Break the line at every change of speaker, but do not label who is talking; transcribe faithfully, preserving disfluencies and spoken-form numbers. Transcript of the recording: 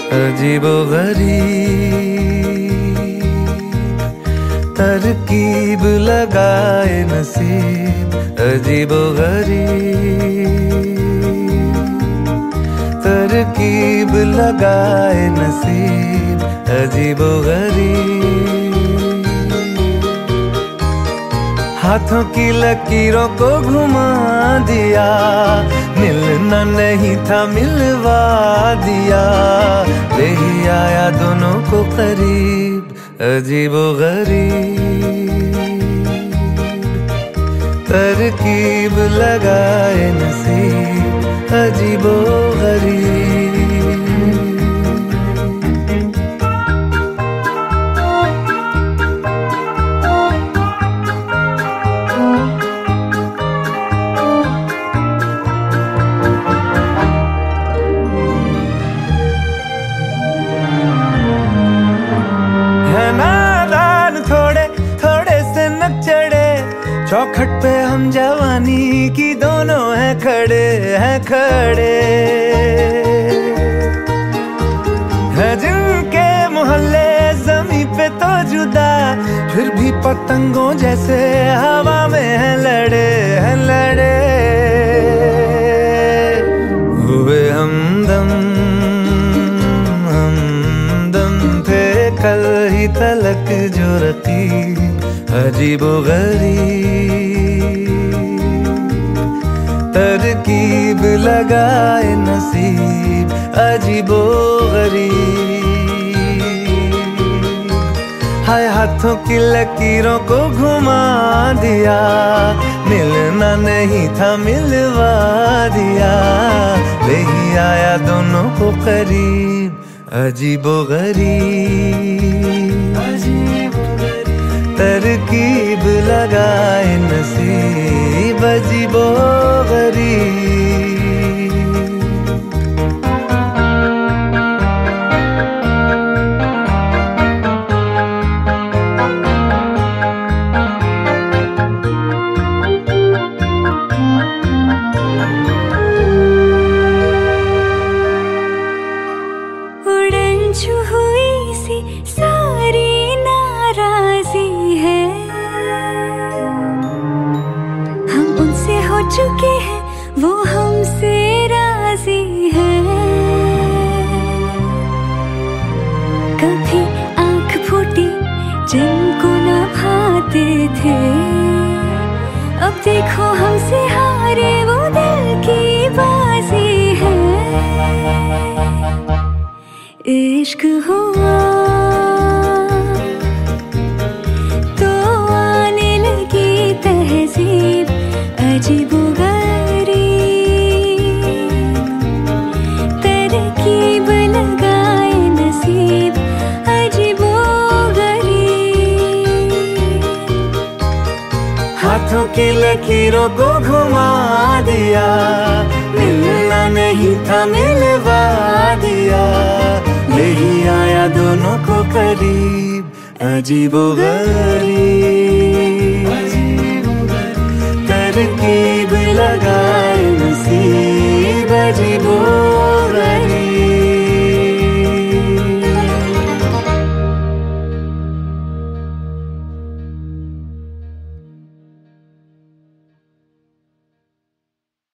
अजीबो गरीब तरकीब लगाए नसीब, अजीबो गरीब तरकीब लगाए नसीब, अजीबो गरीब। हाथों की लकीरों को घुमा दिया, मिलना नहीं था मिलवा दिया, ले ही आया दोनों को करीब, अजीबो गरीब तरकीब लगाए नसीब, अजीबो गरीब। चौखट पे हम जवानी की दोनों हैं खड़े हैं खड़े हैं, जिनके मोहल्ले जमी पे तो जुदा, फिर भी पतंगों जैसे हवा में हैं लड़े हैं लड़े। हुए हमदम हमदम थे कल ही तलक जो रकीब, अजीबो गरीब तरकीब लगाए नसीब, अजीबो गरीब। हाय हाथों की लकीरों को घुमा दिया, मिलना नहीं था मिलवा दिया, ले ही आया दोनों को करीब, अजीबो गरीब तरकीब लगाए नसीब, अजीबो गरीब।
उड़न छू हुई सी सारी नाराजी है, हम उनसे हो चुके हैं वो हमसे राजी है। कभी आंख फूटी जिनको न भाते थे, अब देखो हमसे हारे वो दिल की बाजी है। इश्क हुआ तो आने लगी तहजीब, अजीबो गरीब तरकीब लगाए नसीब, अजीबो गरीब।
हाथों की लकीरों को घुमा दिया, मिलना नहीं था मिलवा दिया, ले ही आया दोनों को करीब, अजीबो गरीब तरकीब लगा